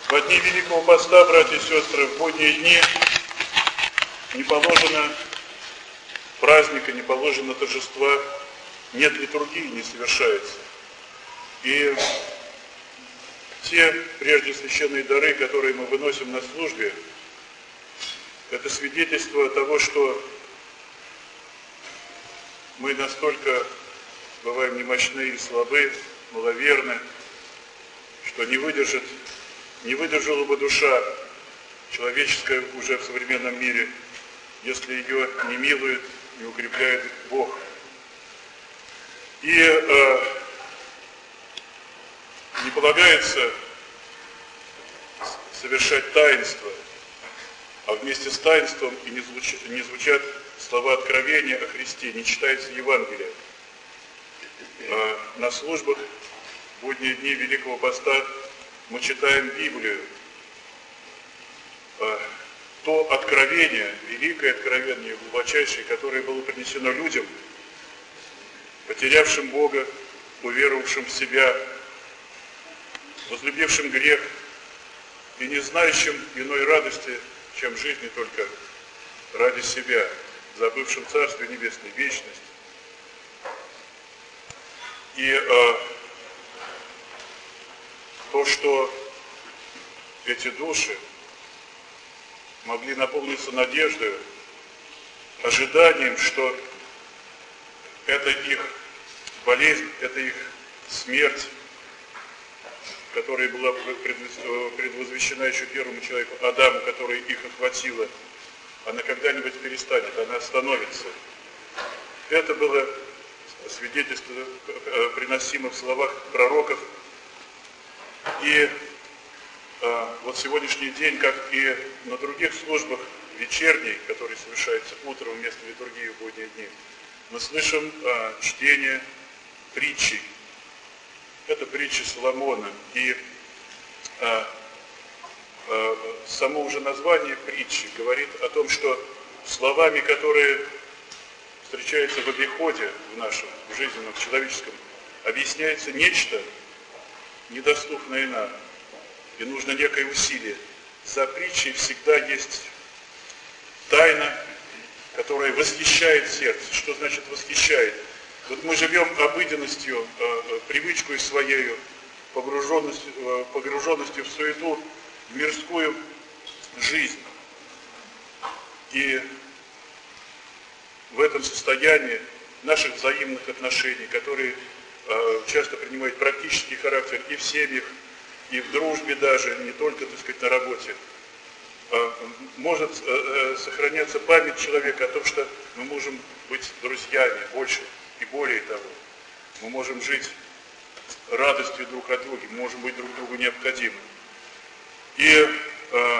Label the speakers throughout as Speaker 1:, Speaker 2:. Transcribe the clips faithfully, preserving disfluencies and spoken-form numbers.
Speaker 1: В дни Великого Поста, братья и сестры, в будние дни не положено праздника, не положено торжества, нет литургии, не совершается. И те прежде священные дары, которые мы выносим на службе, это свидетельство того, что мы настолько бываем немощны и слабы, маловерны, что не выдержит, не выдержала бы душа человеческая уже в современном мире, если ее не милует, не укрепляет Бог. И э, не полагается совершать таинство, а вместе с таинством и не звучат, не звучат слова откровения о Христе, не читается Евангелие. Э, на службах в будние дни Великого Поста мы читаем Библию. Э, то откровение, великое откровение, глубочайшее, которое было принесено людям, потерявшим Бога, уверовавшим в себя, возлюбившим грех и не знающим иной радости, чем жизни только ради себя, забывшим Царствие Небесное, вечность. И э, то, что эти души могли наполниться надеждой, ожиданием, что это их болезнь, это их смерть, которая была предвозвещена еще первому человеку, Адаму, который их охватила, она когда-нибудь перестанет, она остановится. Это было свидетельство, приносимо в словах пророков. И а, вот сегодняшний день, как и на других службах вечерней, которые совершаются утром вместо литургии в будние дни, мы слышим а, чтение притчи. Это притча Соломона. И а, а, само уже название притчи говорит о том, что словами, которые встречаются в обиходе в нашем, в жизненном, в человеческом, объясняется нечто недоступное нам. И нужно некое усилие. За притчей всегда есть тайна, которая восхищает сердце. Что значит восхищает? Вот мы живем обыденностью, привычкой своей, погруженностью, погруженностью в суету, в мирскую жизнь. И в этом состоянии наших взаимных отношений, которые часто принимают практический характер и в семьях, и в дружбе даже, не только, так сказать, на работе, может сохраняться память человека о том, что мы можем быть друзьями больше и более того. Мы можем жить радостью друг от друга, мы можем быть друг другу необходимы. И э,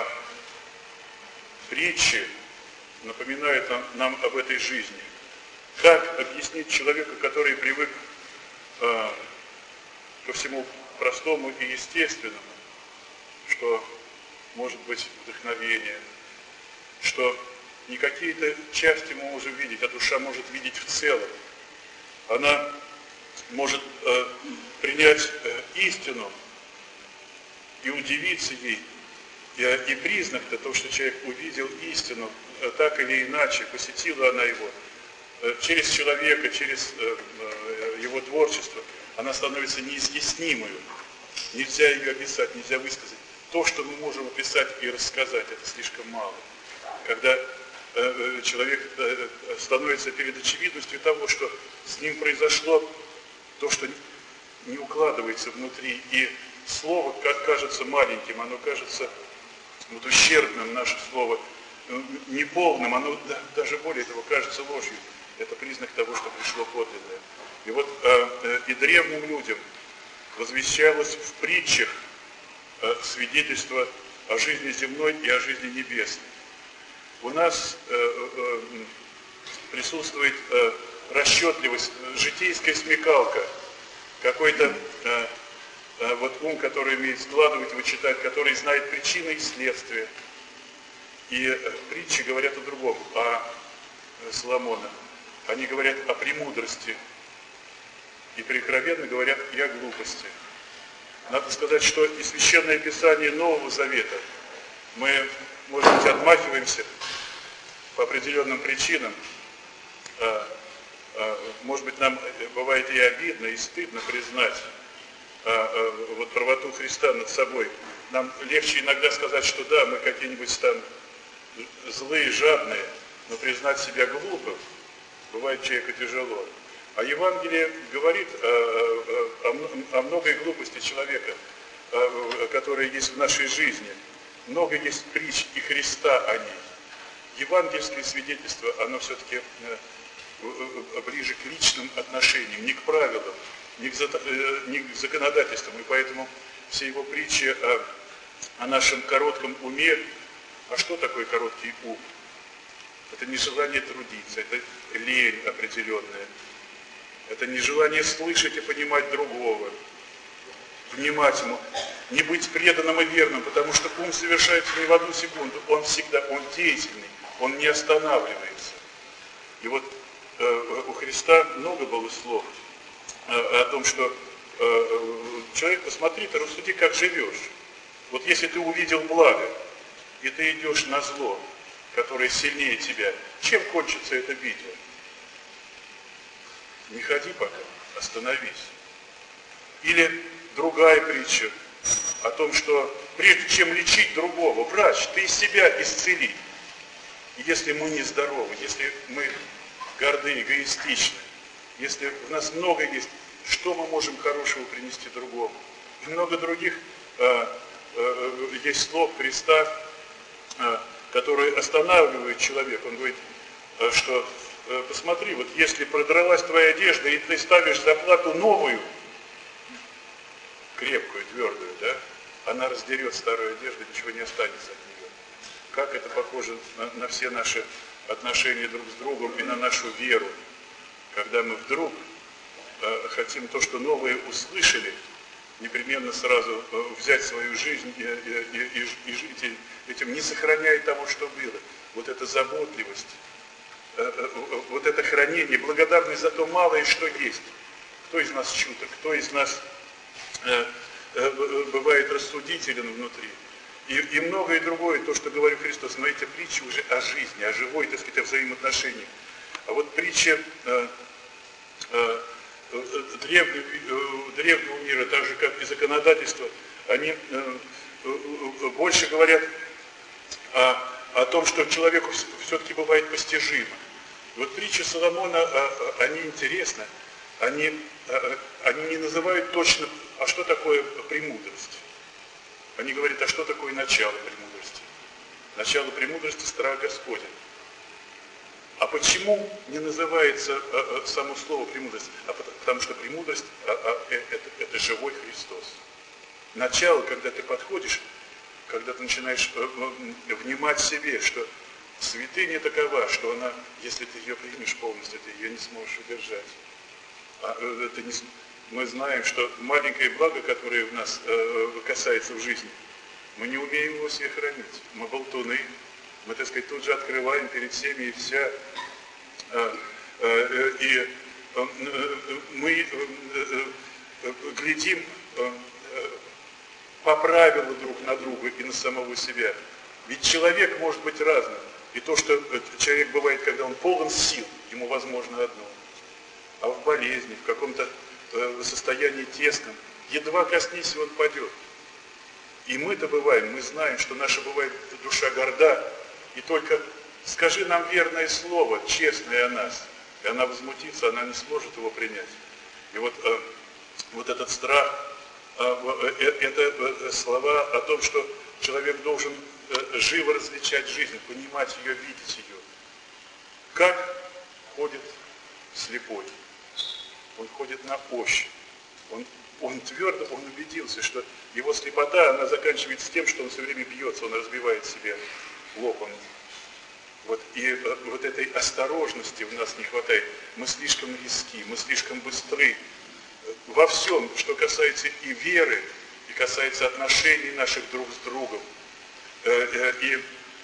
Speaker 1: притчи напоминают нам, нам об этой жизни. Как объяснить человеку, который привык э, ко всему простому и естественному, что может быть вдохновение, что не какие-то части мы можем видеть, а душа может видеть в целом. Она может э, принять э, истину и удивиться ей. И, и признак-то того, что человек увидел истину, э, так или иначе, посетила она его, э, через человека, через э, э, его творчество, она становится неизъяснимой. Нельзя ее описать, нельзя высказать. То, что мы можем описать и рассказать, это слишком мало. Когда э, человек э, становится перед очевидностью того, что с ним произошло, то, что не укладывается внутри, и слово, как кажется маленьким, оно кажется вот ущербным, наше слово, неполным, оно даже более того кажется ложью. Это признак того, что пришло подлинное. И вот э, и древним людям возвещалось в притчах э, свидетельство о жизни земной и о жизни небесной. У нас э, э, присутствует э, расчетливость, житейская смекалка, какой-то э, э, вот ум, который умеет складывать, вычитать, который знает причины и следствия. И э, притчи говорят о другом, о э, Соломона. Они говорят о премудрости. И прикровенно говорят и о глупости. Надо сказать, что и Священное Писание Нового Завета мы, может быть, отмахиваемся по определенным причинам. Может быть, нам бывает и обидно, и стыдно признать вот правоту Христа над собой. Нам легче иногда сказать, что да, мы какие-нибудь там злые, жадные, но признать себя глупым бывает человеку тяжело. А Евангелие говорит о, о, о многой глупости человека, которая есть в нашей жизни. Много есть притч и Христа о ней. Евангельское свидетельство, оно все-таки ближе к личным отношениям, не к правилам, не к, не к законодательствам. И поэтому все его притчи о, о нашем коротком уме. А что такое короткий ум? Это нежелание трудиться, это лень определенная. Это нежелание слышать и понимать другого, внимать ему, не быть преданным и верным, потому что ум совершается не в одну секунду, он всегда, он деятельный, он не останавливается. И вот э, у Христа много было слов э, о том, что э, человек, посмотри, ты рассуди, как живешь. Вот если ты увидел благо, и ты идешь на зло, которое сильнее тебя, чем кончится это видео? Не ходи пока, остановись. Или другая притча о том, что прежде чем лечить другого, врач, ты из себя исцели. И если мы не здоровы, если мы горды, эгоистичны, если в нас много есть, что мы можем хорошего принести другому? И много других э, э, есть слов Христа, э, которые останавливают человека. Он говорит, э, что посмотри, вот если продралась твоя одежда, и ты ставишь за плату новую, крепкую, твердую, да, она раздерет старую одежду, ничего не останется от нее. Как это похоже на, на все наши отношения друг с другом и на нашу веру, когда мы вдруг э, хотим то, что новое услышали, непременно сразу э, взять свою жизнь и, и, и, и, и жить этим, не сохраняя того, что было. Вот эта заботливость, вот это хранение, благодарность за то малое, что есть. Кто из нас чуток, кто из нас э, э, бывает рассудителен внутри. И, и многое другое, то, что говорит Христос, но эти притчи уже о жизни, о живой, так сказать, о взаимоотношениях. А вот притчи э, э, древнего, древнего мира, так же как и законодательство, они э, больше говорят о, о том, что человеку все-таки бывает постижимо. Вот притчи Соломона, они интересны, они, они не называют точно, а что такое премудрость. Они говорят, а что такое начало премудрости. Начало премудрости – страх Господень. А почему не называется само слово премудрость? А потому что премудрость – это, это живой Христос. Начало, когда ты подходишь, когда ты начинаешь внимать себе, что святыня такова, что она, если ты ее примешь полностью, ты ее не сможешь удержать. А это не, мы знаем, что маленькое благо, которое в нас э, касается в жизни, мы не умеем его себе хранить. Мы болтуны, мы, так сказать, тут же открываем перед всеми и вся. Э, э, и э, мы э, э, глядим э, по правилу друг на друга и на самого себя. Ведь человек может быть разным. И то, что человек бывает, когда он полон сил, ему возможно одно. А в болезни, в каком-то э, состоянии тесном, едва коснись, и он падет. И мы-то бываем, мы знаем, что наша бывает душа горда, и только скажи нам верное слово, честное о нас, и она возмутится, она не сможет его принять. И вот, э, вот этот страх, э, э, это слова о том, что человек должен живо различать жизнь, понимать ее, видеть ее. Как ходит слепой? Он ходит на ощупь. Он, он твердо, он убедился, что его слепота, она заканчивается тем, что он все время бьется, он разбивает себе лоб. Он, вот, и вот этой осторожности в нас не хватает. Мы слишком резки, мы слишком быстры во всем, что касается и веры, и касается отношений наших друг с другом. И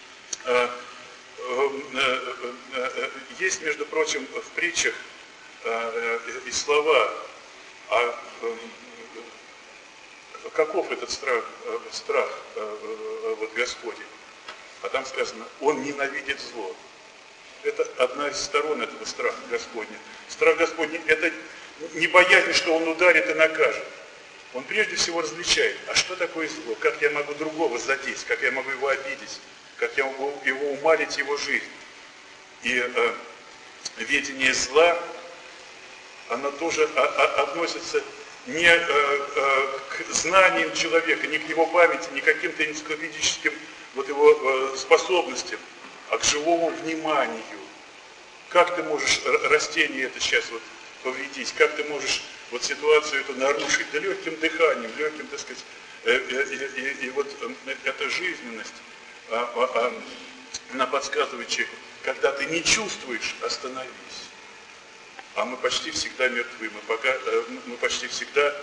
Speaker 1: есть, между прочим, в притчах и слова о каков этот страх, страх вот, Господень? А там сказано, он ненавидит зло. Это одна из сторон этого страха Господня. Страх Господний – это не боязнь, что он ударит и накажет. Он прежде всего различает, а что такое зло, как я могу другого задеть, как я могу его обидеть, как я могу его умалить, его жизнь. И э, видение зла, оно тоже а, а, относится не э, э, к знаниям человека, не к его памяти, не к каким-то энциклопедическим вот его э, способностям, а к живому вниманию. Как ты можешь растение это сейчас вот повредить, как ты можешь вот ситуацию эту нарушить, да легким дыханием, легким, так сказать, и, и, и, и вот эта жизненность, а, а, она подсказывает человеку, когда ты не чувствуешь, остановись. А мы почти всегда мертвы, мы, пока, мы почти всегда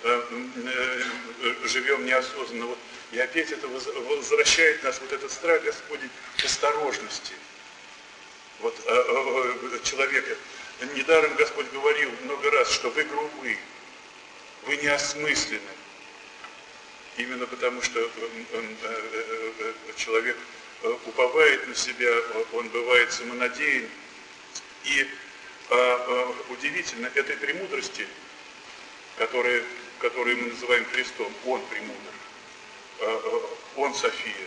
Speaker 1: живем неосознанно. Вот, и опять это возвращает нас, вот этот страх Господень, к осторожности. Вот человека. Недаром Господь говорил много раз, что вы грубы, вы неосмысленны. Именно потому, что человек уповает на себя, он бывает самонадеян. И удивительно, этой премудрости, которую, которую мы называем Христом, он премудр, он София,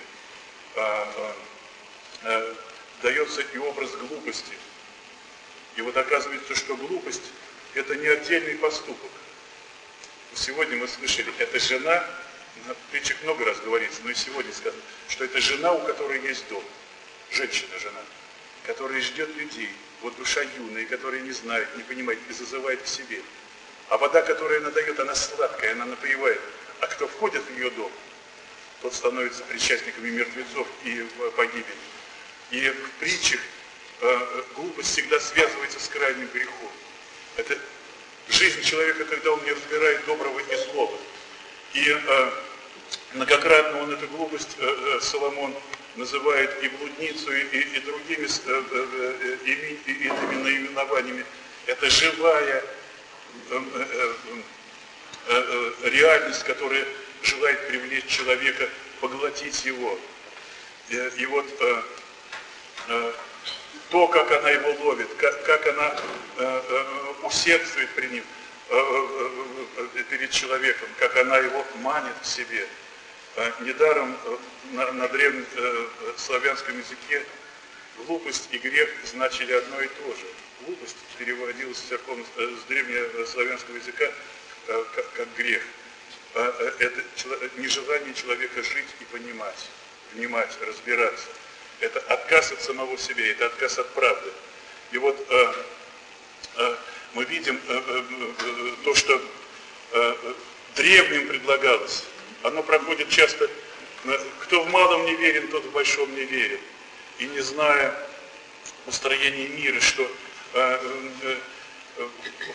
Speaker 1: дается и образ глупости. И вот оказывается, что глупость – это не отдельный поступок. Сегодня мы слышали, это жена, в притчах много раз говорится, но и сегодня сказано, что это жена, у которой есть дом. Женщина-жена, которая ждет людей, вот душа юная, которая не знает, не понимает и зазывает к себе. А вода, которую она дает, она сладкая, она напоивает. А кто входит в ее дом, тот становится причастниками мертвецов и погибели. И в притчах э, глупость всегда связывается с крайним грехом. Это жизнь человека, когда он не разбирает доброго и злого. И э, многократно он эту глупость, э, Соломон, называет и блудницу, и, и, и другими э, э, ими, и, иными наименованиями. Это живая э, э, э, э, реальность, которая желает привлечь человека, поглотить его. И, и вот э, э, то, как она его ловит, как, как она э, э, усердствует при ним, э, э, э, перед человеком, как она его манит к себе. Недаром на, на древнем э, славянском языке глупость и грех значили одно и то же. Глупость переводилась с, церковно, с древнеславянского языка э, как, как грех. А, это нежелание человека жить и понимать, внимать, разбираться. Это отказ от самого себя, это отказ от правды. И вот э, э, мы видим э, э, то, что э, древним предлагалось. Оно проходит часто, кто в малом не верен, тот в большом не верен. И не зная устроения мира, что э, э, э,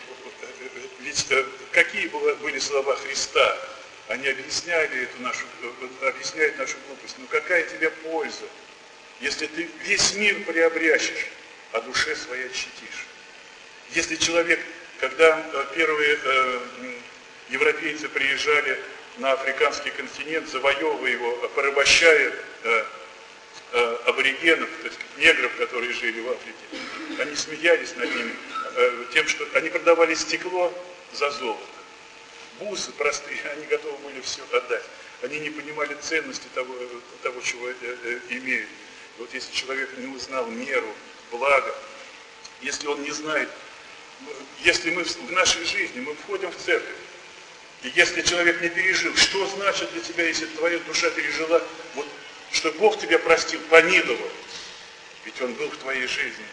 Speaker 1: ведь э, какие были слова Христа, они объясняли эту нашу, э, объясняют нашу глупость. Ну какая тебе польза, если ты весь мир приобрящешь, а душе своей щадишь? Если человек, когда первые э, европейцы приезжали на африканский континент, завоевывая его, порабощая э, э, аборигенов, то есть негров, которые жили в Африке, они смеялись над ними э, тем, что они продавали стекло за золото. Бусы простые, они готовы были все отдать. Они не понимали ценности того, того чего э, э, имеют. И вот если человек не узнал меру, благо, если он не знает, если мы в нашей жизни, мы входим в церковь, и если человек не пережил, что значит для тебя, если твоя душа пережила, вот, что Бог тебя простил, помиловал? Ведь Он был в твоей жизни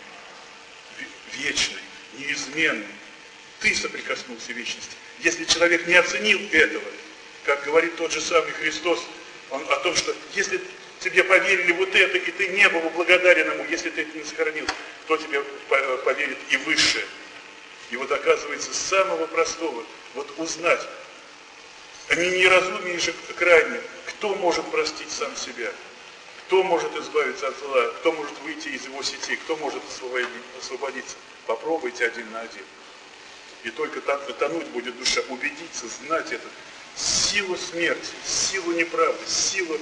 Speaker 1: вечный, неизменный. Ты соприкоснулся в вечности. Если человек не оценил этого, как говорит тот же самый Христос, он о том, что если тебе поверили вот это, и ты не был благодарен Ему, если ты это не сохранил, то тебе поверит и высшее. И вот оказывается, с самого простого, вот узнать, они неразумие же крайне. Кто может простить сам себя? Кто может избавиться от зла? Кто может выйти из его сетей? Кто может освободиться? Попробуйте один на один. И только там тонуть будет душа, убедиться, знать это, силу смерти, силу неправды, силу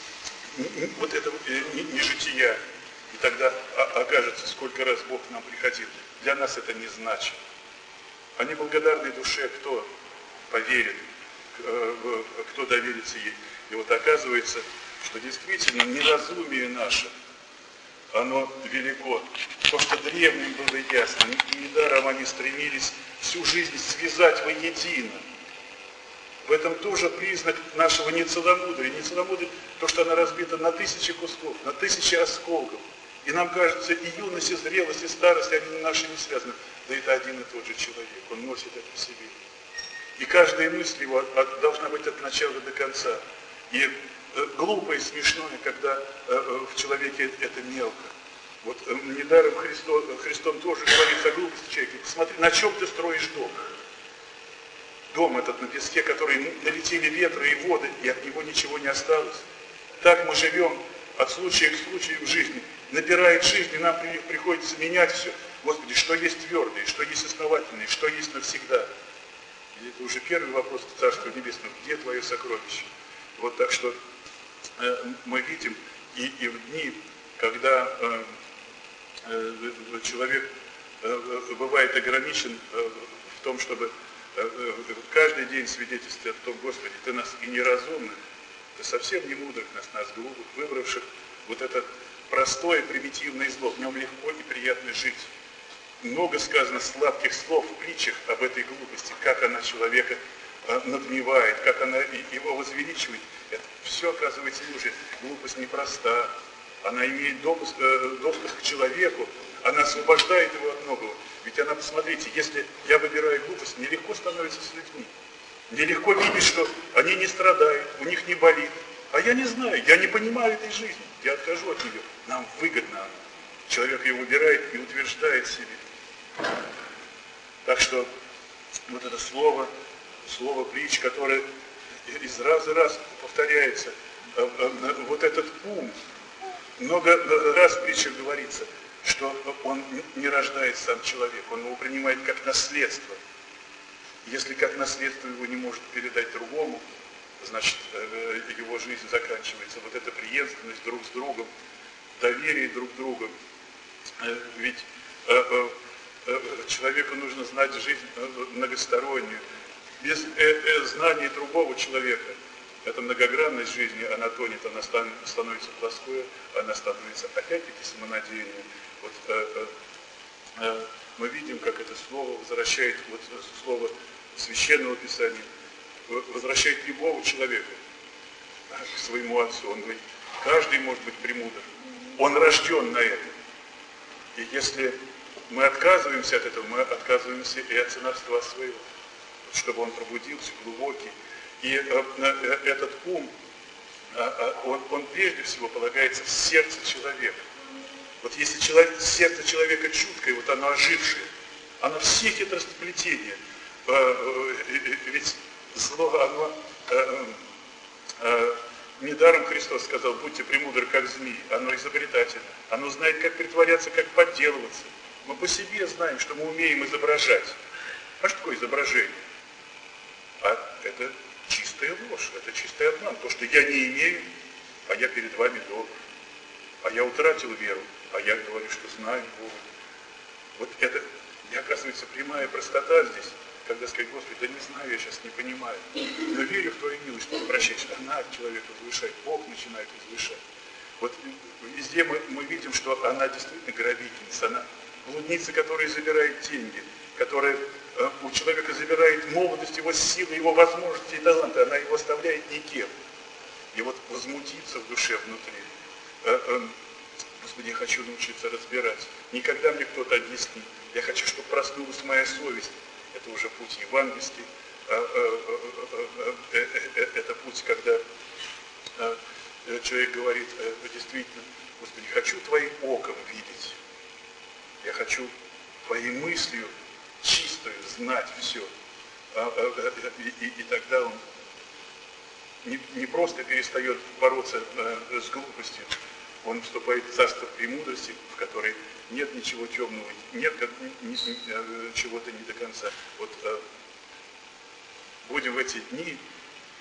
Speaker 1: вот этого нежития. И тогда окажется, сколько раз Бог к нам приходил. Для нас это не значит. А неблагодарной душе кто поверит, кто доверится ей. И вот оказывается, что действительно неразумие наше, оно велико. То, что древним было ясно, недаром они стремились всю жизнь связать воедино. В этом тоже признак нашего нецеломудрия. Нецеломудрие, то, что она разбита на тысячи кусков, на тысячи осколков. И нам кажется, и юность, и зрелость, и старость, они наши не связаны. Да это один и тот же человек, он носит это в себе. И каждая мысль его от, должна быть от начала до конца. И э, глупо и смешное, когда э, в человеке это мелко. Вот э, недаром Христо, Христом тоже говорится о глупости человека. Посмотри, на чем ты строишь дом? Дом этот на песке, который налетели ветры и воды, и от него ничего не осталось. Так мы живем от случая к случаю в жизни. Напирает жизнь, и нам приходится менять все. Господи, что есть твердое, что есть основательное, что есть навсегда. И это уже первый вопрос к Царству Небесному. Где твое сокровище? Вот так что э, мы видим и, и в дни, когда э, э, человек э, бывает ограничен э, в том, чтобы э, э, каждый день свидетельствовать о том, Господи, Ты нас и неразумных, Ты совсем не мудрых нас, нас глупых, выбравших вот это простое, примитивное зло. В нем легко и приятно жить. Много сказано сладких слов в притчах об этой глупости, как она человека э, надмевает, как она его возвеличивает. Это все, оказывается, уже глупость непроста. Она имеет допуск, э, доступ к человеку, она освобождает его от многого. Ведь она, посмотрите, если я выбираю глупость, нелегко становится с людьми. Нелегко видеть, что они не страдают, у них не болит. А я не знаю, я не понимаю этой жизни, я отхожу от нее. Нам выгодно она. Человек ее выбирает и утверждает себе. Так что вот это слово, слово притч, которое из раза в раз повторяется, вот этот ум, много раз в притчах говорится, что он не рождает сам человек, он его принимает как наследство. Если как наследство его не может передать другому, значит, его жизнь заканчивается. Вот эта преемственность друг с другом, доверие друг к другу. Ведь человеку нужно знать жизнь многостороннюю. Без знания другого человека эта многогранность жизни, она тонет, она становится плоской, она становится опять-таки самонадеянной. Вот, мы видим, как это слово возвращает, вот слово Священного Писания, возвращает любого человека к своему Отцу. Он говорит, каждый может быть премудр. Он рожден на это. И если мы отказываемся от этого, мы отказываемся и от сыновства своего, чтобы он пробудился глубокий. И этот ум, он, он прежде всего полагается в сердце человека. Вот если человек, сердце человека чуткое, вот оно ожившее, оно все хитросплетения, ведь зло, оно, недаром Христос сказал, будьте премудры, как змеи, оно изобретательно, оно знает, как притворяться, как подделываться. Мы по себе знаем, что мы умеем изображать. А что такое изображение? А это чистая ложь, это чистый обман. То, что я не имею, а я перед вами добр. А я утратил веру, а я говорю, что знаю Бога. Вот это, и оказывается, прямая простота здесь, когда сказать, Господи, да не знаю, я сейчас не понимаю. Но верю в Твою милость, что обращаешь. Она человека возвышает, Бог начинает возвышать. Вот везде мы, мы видим, что она действительно грабительница, она блудница, которая забирает деньги, которая э, у человека забирает молодость, его силы, его возможности и таланты, она его оставляет никем. И вот возмутиться в душе внутри. Э, э, Господи, я хочу научиться разбирать. Никогда мне кто-то объяснит. Я хочу, чтобы проснулась моя совесть. Это уже путь евангельский. Э, э, э, э, э, это путь, когда э, человек говорит, э, действительно, Господи, хочу Твоим оком видеть. Я хочу Твоей мыслью чистую знать все. И, и, и тогда он не, не просто перестает бороться с глупостью, он вступает в царство премудрости, в которой нет ничего темного, нет чего-то не до конца. Вот будем в эти дни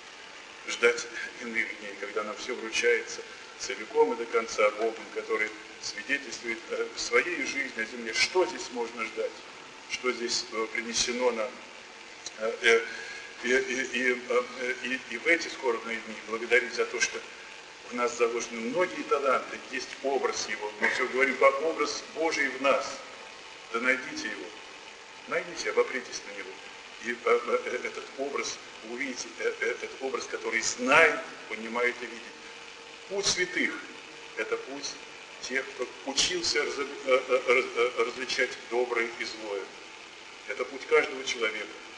Speaker 1: ждать иных дней, когда нам все вручается целиком и до конца Богом, который свидетельствует в своей жизни о земле, что здесь можно ждать, что здесь принесено нам. И, и, и, и, и в эти скорбные дни благодарить за то, что в нас заложены многие таланты, есть образ Его. Мы все говорим, как образ Божий в нас. Да найдите Его, найдите, обопритесь на Него. И этот образ, увидите, этот образ, который знает, понимает и видит. Путь святых – это путь тех, кто учился различать доброе и злое. Это путь каждого человека.